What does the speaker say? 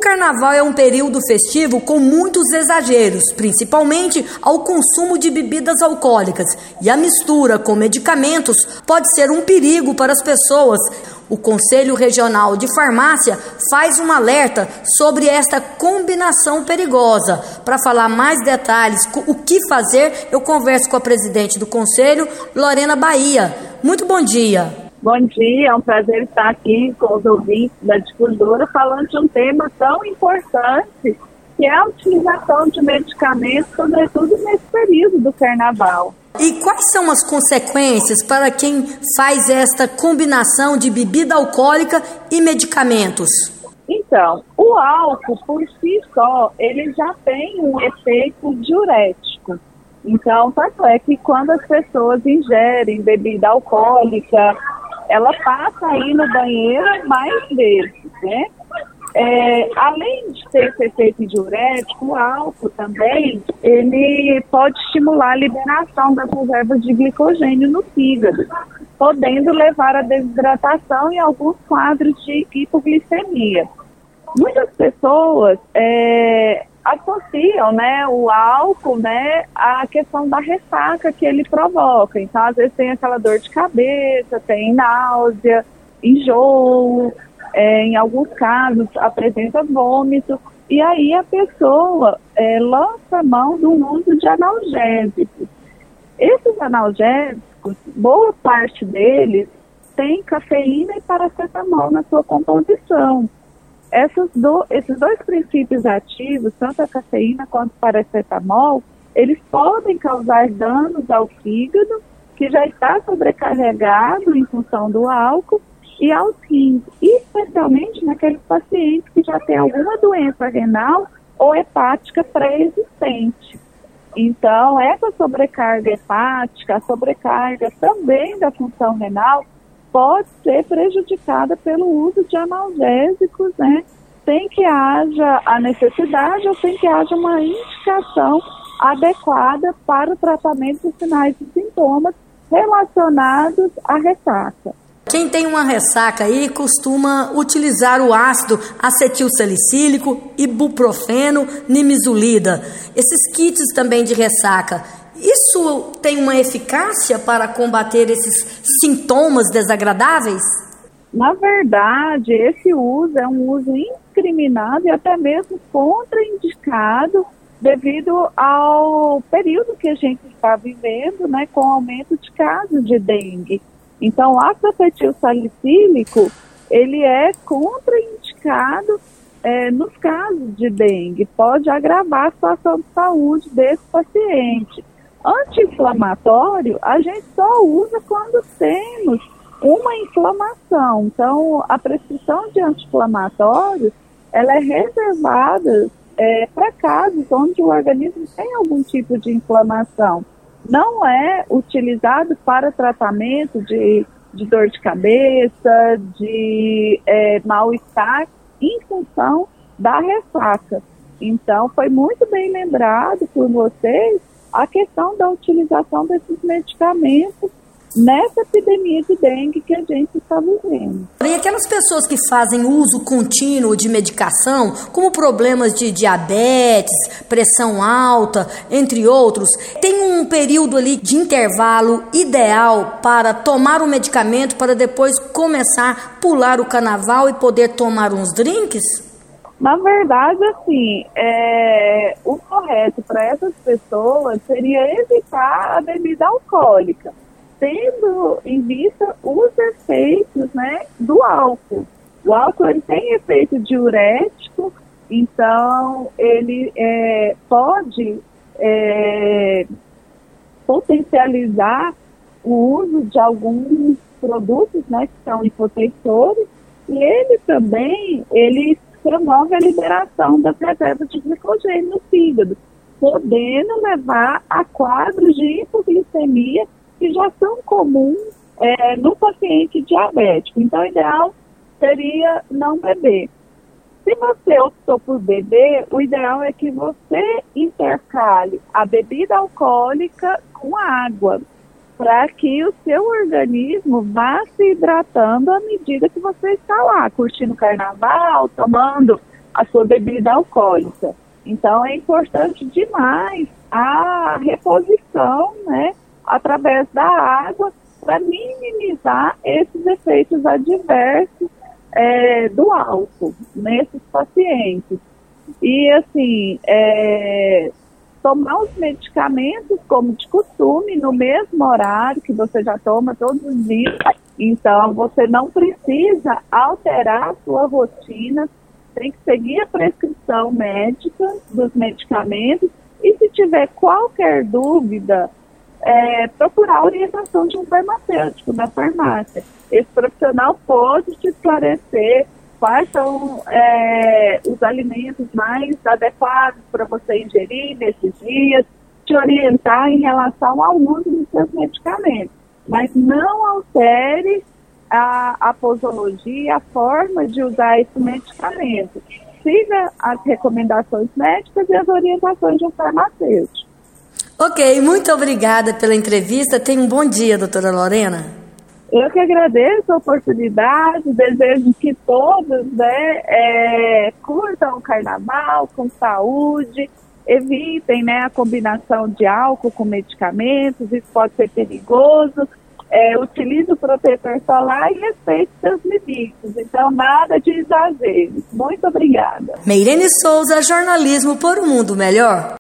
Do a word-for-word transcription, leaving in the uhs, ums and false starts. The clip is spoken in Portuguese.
carnaval é um período festivo com muitos exageros, principalmente ao consumo de bebidas alcoólicas, e a mistura com medicamentos pode ser um perigo para as pessoas. O Conselho Regional de Farmácia faz um alerta sobre esta combinação perigosa. Para falar mais detalhes, o que fazer, eu converso com a presidente do Conselho, Lorena Bahia. Muito bom dia. Bom dia, é um prazer estar aqui com os ouvintes da Difusora falando de um tema tão importante, que é a utilização de medicamentos, sobretudo nesse período do carnaval. E quais são as consequências para quem faz esta combinação de bebida alcoólica e medicamentos? Então, o álcool por si só, ele já tem um efeito diurético. Então, tanto é que quando as pessoas ingerem bebida alcoólica, ela passa aí no banheiro mais vezes, né? É, além de ter esse efeito diurético, o álcool também, ele pode estimular a liberação das reservas de glicogênio no fígado, podendo levar à desidratação e alguns quadros de hipoglicemia. Muitas pessoas é, associam, né, o álcool, né, à questão da ressaca que ele provoca. Então, às vezes tem aquela dor de cabeça, tem náusea, enjoo, é, em alguns casos apresenta vômito, e aí a pessoa é, lança mão do uso de analgésicos. Esses analgésicos, boa parte deles tem cafeína e paracetamol na sua composição. Essas do, esses dois princípios ativos, tanto a cafeína quanto o paracetamol, eles podem causar danos ao fígado, que já está sobrecarregado em função do álcool, e aos rins, especialmente naqueles pacientes que já têm alguma doença renal ou hepática pré-existente. Então, essa sobrecarga hepática, a sobrecarga também da função renal, pode ser prejudicada pelo uso de analgésicos, né? Sem que haja a necessidade ou sem que haja uma indicação adequada para o tratamento dos sinais e sintomas relacionados à ressaca. Quem tem uma ressaca aí costuma utilizar o ácido acetilsalicílico, ibuprofeno, nimesulida. Esses kits também de ressaca. Isso tem uma eficácia para combater esses sintomas desagradáveis? Na verdade, esse uso é um uso indiscriminado e até mesmo contraindicado devido ao período que a gente está vivendo, né, com o aumento de casos de dengue. Então, o ácido acetilsalicílico, ele é contraindicado é, nos casos de dengue, pode agravar a situação de saúde desse paciente. Anti-inflamatório, a gente só usa quando temos uma inflamação. Então, a prescrição de anti-inflamatórios, ela é reservada é, para casos onde o organismo tem algum tipo de inflamação. Não é utilizado para tratamento de, de dor de cabeça, de é, mal-estar, em função da ressaca. Então, foi muito bem lembrado por vocês a questão da utilização desses medicamentos nessa epidemia de dengue que a gente está vivendo. E aquelas pessoas que fazem uso contínuo de medicação, como problemas de diabetes, pressão alta, entre outros, tem um período ali de intervalo ideal para tomar o medicamento para depois começar a pular o carnaval e poder tomar uns drinks? Na verdade, assim, é, o correto para essas pessoas seria evitar a bebida alcoólica, tendo em vista os efeitos, né, do álcool. O álcool ele tem efeito diurético, então ele é, pode é, potencializar o uso de alguns produtos, né, que são hipotensores, e ele também ele promove a liberação das reservas de glicogênio no fígado, podendo levar a quadros de hipoglicemia que já são comuns é, no paciente diabético. Então, o ideal seria não beber. Se você optou por beber, o ideal é que você intercale a bebida alcoólica com a água, para que o seu organismo vá se hidratando à medida que você está lá, curtindo o carnaval, tomando a sua bebida alcoólica. Então, é importante demais a reposição, né, através da água, para minimizar esses efeitos adversos é, do álcool nesses pacientes. E, assim, é, tomar os medicamentos como de costume, no mesmo horário que você já toma todos os dias. Então, você não precisa alterar a sua rotina, tem que seguir a prescrição médica dos medicamentos e, se tiver qualquer dúvida, é, procurar a orientação de um farmacêutico da farmácia. Esse profissional pode te esclarecer quais são é, os alimentos mais adequados para você ingerir nesses dias, te orientar em relação ao uso dos seus medicamentos. Mas não altere a, a posologia, a forma de usar esse medicamento. Siga as recomendações médicas e as orientações de um farmacêutico. Ok, muito obrigada pela entrevista. Tenha um bom dia, doutora Lorena. Eu que agradeço a oportunidade, desejo que todos, né, é, curtam o carnaval com saúde, evitem, né, a combinação de álcool com medicamentos, isso pode ser perigoso, é, utilize o protetor solar e respeite seus limites, então nada de exageros. Muito obrigada. Meirene Souza, jornalismo por um mundo melhor.